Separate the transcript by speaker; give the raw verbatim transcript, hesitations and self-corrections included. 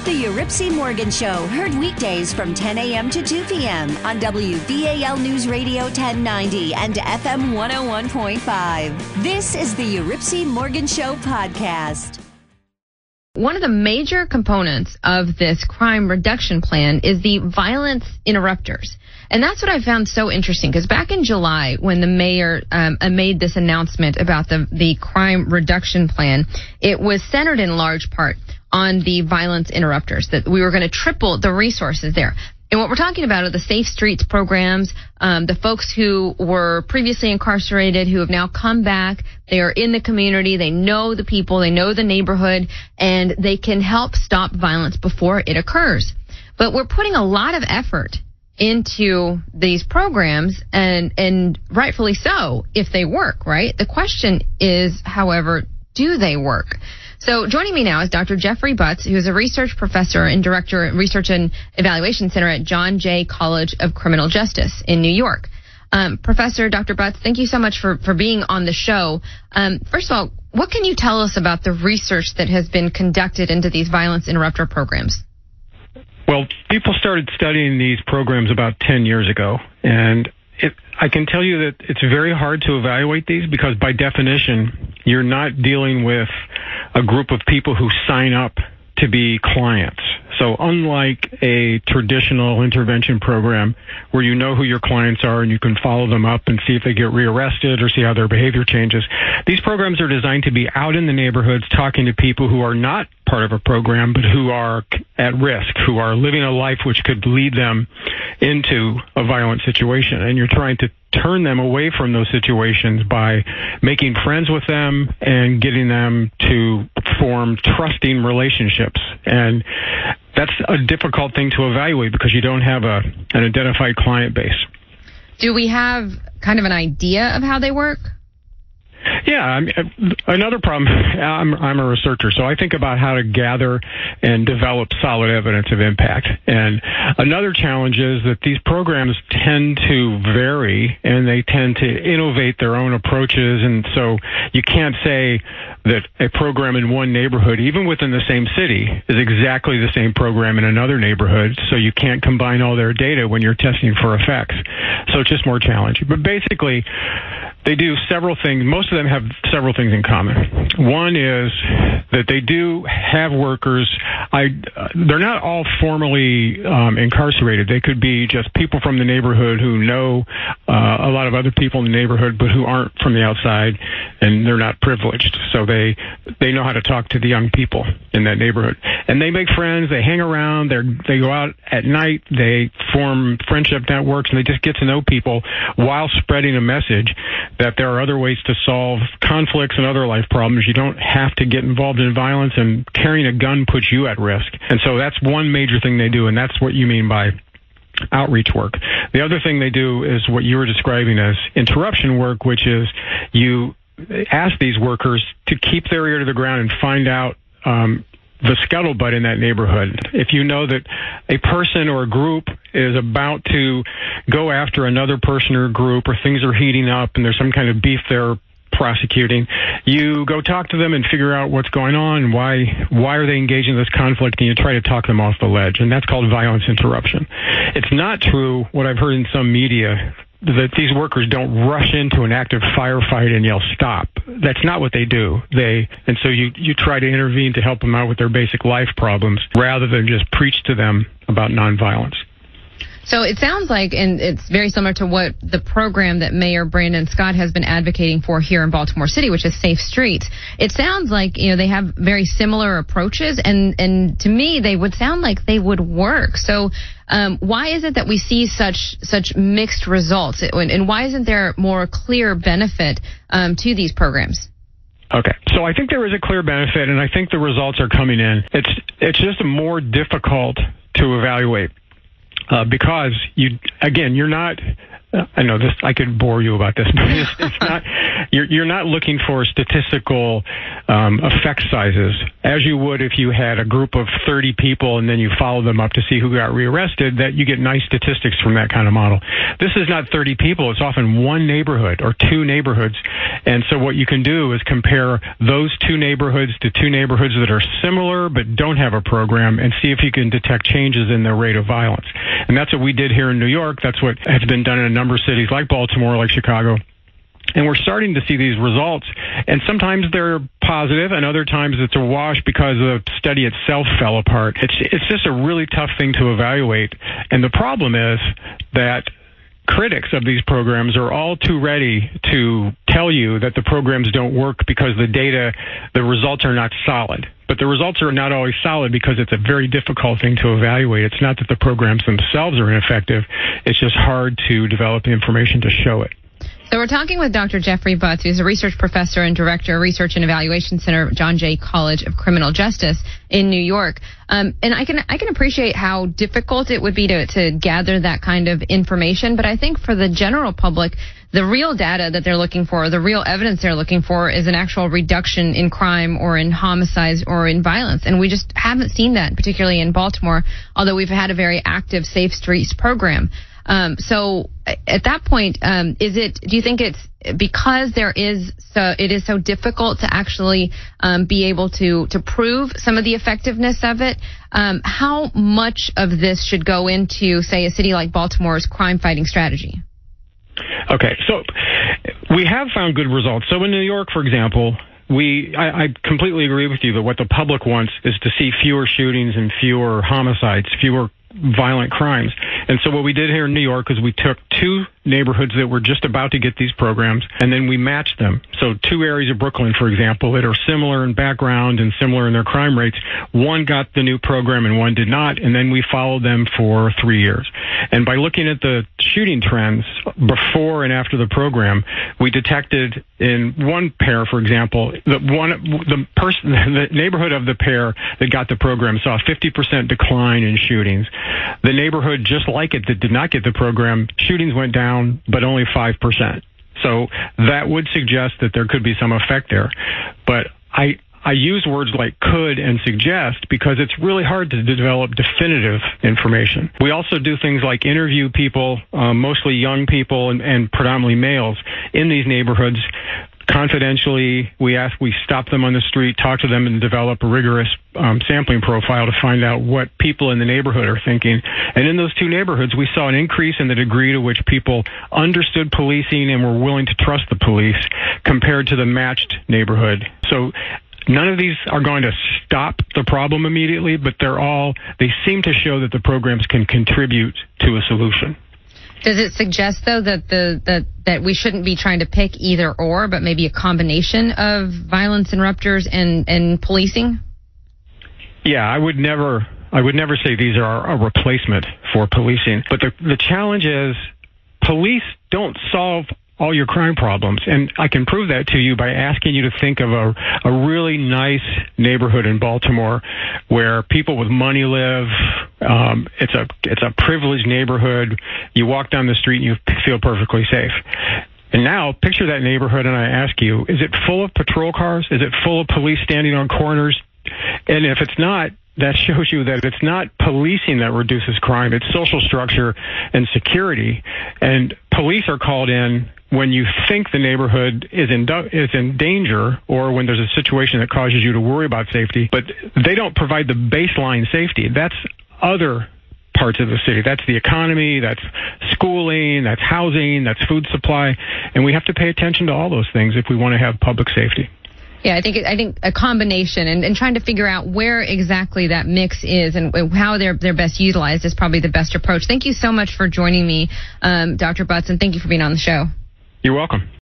Speaker 1: The Eurypsy Morgan Show, heard weekdays from ten a.m. to two p.m. on W V A L News Radio ten ninety and F M one oh one point five. This is the Eurypsy Morgan Show podcast.
Speaker 2: One of the major components of this crime reduction plan is the violence interrupters. And that's what I found so interesting, because back in July, when the mayor um, made this announcement about the, the crime reduction plan, it was centered in large part on the violence interrupters, that we were going to triple the resources there. And what we're talking about are the Safe Streets programs, um, the folks who were previously incarcerated, who have now come back. They are in the community. They know the people. They know the neighborhood, and they can help stop violence before it occurs. But we're putting a lot of effort into these programs, and, and rightfully so, if they work, right? The question is, however, do they work? So joining me now is Doctor Jeffrey Butts, who is a research professor and director of Research and Evaluation Center at John Jay College of Criminal Justice in New York. Um, Professor Doctor Butts, thank you so much for, for being on the show. Um, first of all, what can you tell us about the research that has been conducted into these violence interrupter programs?
Speaker 3: Well, people started studying these programs about ten years ago, and it, I can tell you that it's very hard to evaluate these because by definition, you're not dealing with a group of people who sign up to be clients. So unlike a traditional intervention program where you know who your clients are and you can follow them up and see if they get rearrested or see how their behavior changes, these programs are designed to be out in the neighborhoods talking to people who are not part of a program but who are at risk, who are living a life which could lead them into a violent situation. And you're trying to turn them away from those situations by making friends with them and getting them to form trusting relationships. And that's a difficult thing to evaluate because you don't have a an identified client base.
Speaker 2: Do we have kind of an idea of how they work?
Speaker 3: Yeah, I mean, another problem, I'm, I'm a researcher, so I think about how to gather and develop solid evidence of impact. And another challenge is that these programs tend to vary and they tend to innovate their own approaches. And so you can't say that a program in one neighborhood, even within the same city, is exactly the same program in another neighborhood. So you can't combine all their data when you're testing for effects. So it's just more challenging. But basically, they do several things. Most of them have several things in common. One is that they do have workers. I, they're not all formally um, incarcerated. They could be just people from the neighborhood who know uh, a lot of other people in the neighborhood, but who aren't from the outside, and they're not privileged. So they they know how to talk to the young people in that neighborhood, and they make friends. They hang around. They they go out at night. They form friendship networks, and they just get to know people while spreading a message that there are other ways to solve conflicts and other life problems. You don't have to get involved in violence, and carrying a gun puts you at risk. And so that's one major thing they do, and that's what you mean by outreach work. The other thing they do is what you were describing as interruption work, which is you ask these workers to keep their ear to the ground and find out um, the scuttlebutt in that neighborhood. If you know that a person or a group is about to go after another person or group, or things are heating up and there's some kind of beef they're prosecuting, you go talk to them and figure out what's going on and why why are they engaging in this conflict, and you try to talk them off the ledge. And that's called violence interruption. It's not true, what I've heard in some media, that these workers don't rush into an active firefight and yell stop. That's not what they do. They and so you, you try to intervene to help them out with their basic life problems rather than just preach to them about nonviolence.
Speaker 2: So it sounds like, and it's very similar to what the program that Mayor Brandon Scott has been advocating for here in Baltimore City, which is Safe Streets. It sounds like, you know, they have very similar approaches, and, and to me, they would sound like they would work. So um, why is it that we see such such mixed results, and why isn't there more clear benefit um, to these programs?
Speaker 3: Okay, so I think there is a clear benefit, and I think the results are coming in. It's it's just more difficult to evaluate. Uh, because you, again, you're not I know this. I could bore you about this, but it's, it's not. You're, you're not looking for statistical um, effect sizes as you would if you had a group of thirty people and then you follow them up to see who got rearrested. That you get nice statistics from that kind of model. This is not thirty people. It's often one neighborhood or two neighborhoods, and so what you can do is compare those two neighborhoods to two neighborhoods that are similar but don't have a program, and see if you can detect changes in their rate of violence. And that's what we did here in New York. That's what has been done in a number of cities like Baltimore, like Chicago. And we're starting to see these results, and sometimes they're positive, and other times it's a wash because the study itself fell apart. It's it's just a really tough thing to evaluate, and the problem is that critics of these programs are all too ready to tell you that the programs don't work because the data, the results are not solid. But the results are not always solid because it's a very difficult thing to evaluate. It's not that the programs themselves are ineffective. It's just hard to develop the information to show it.
Speaker 2: So we're talking with Doctor Jeffrey Butz, who's a research professor and director of Research and Evaluation Center, John Jay College of Criminal Justice in New York. Um, and I can I can appreciate how difficult it would be to, to gather that kind of information. But I think for the general public, the real data that they're looking for, the real evidence they're looking for, is an actual reduction in crime or in homicides or in violence. And we just haven't seen that, particularly in Baltimore, although we've had a very active Safe Streets program. Um, so at that point, um, is it, do you think it's because there is so, it is so difficult to actually um, be able to, to prove some of the effectiveness of it? Um, how much of this should go into, say, a city like Baltimore's crime fighting strategy?
Speaker 3: Okay, so we have found good results. So in New York, for example, we I, I completely agree with you that what the public wants is to see fewer shootings and fewer homicides, fewer violent crimes. And so what we did here in New York is we took two neighborhoods that were just about to get these programs, and then we matched them. So two areas of Brooklyn, for example, that are similar in background and similar in their crime rates. One got the new program and one did not, and then we followed them for three years. And by looking at the shooting trends before and after the program, we detected in one pair, for example, that one the person, the neighborhood of the pair that got the program saw a fifty percent decline in shootings. The neighborhood just like it that did not get the program, shootings went down, but only five percent. So that would suggest that there could be some effect there. But I I use words like could and suggest because it's really hard to develop definitive information. We also do things like interview people, uh, mostly young people and, and predominantly males in these neighborhoods. Confidentially, we ask, we stop them on the street, talk to them, and develop a rigorous um, sampling profile to find out what people in the neighborhood are thinking. And in those two neighborhoods, we saw an increase in the degree to which people understood policing and were willing to trust the police compared to the matched neighborhood. So none of these are going to stop the problem immediately, but they're all, they seem to show that the programs can contribute to a solution.
Speaker 2: Does it suggest, though, that the that, that we shouldn't be trying to pick either or, but maybe a combination of violence interrupters and, and policing?
Speaker 3: Yeah, I would never I would never say these are a replacement for policing. But the the challenge is police don't solve all your crime problems. And I can prove that to you by asking you to think of a, a really nice neighborhood in Baltimore where people with money live. Um, it's a it's a privileged neighborhood. You walk down the street and you feel perfectly safe. And now, picture that neighborhood, and I ask you, is it full of patrol cars? Is it full of police standing on corners? And if it's not, that shows you that it's not policing that reduces crime. It's social structure and security. And police are called in when you think the neighborhood is in is in danger or when there's a situation that causes you to worry about safety. But they don't provide the baseline safety. That's other parts of the city. That's the economy, that's schooling, that's housing, that's food supply. And we have to pay attention to all those things if we want to have public safety.
Speaker 2: Yeah, I think I think a combination and, and trying to figure out where exactly that mix is and how they're they're best utilized is probably the best approach. Thank you so much for joining me, um, Doctor Butz, and thank you for being on the show.
Speaker 3: You're welcome.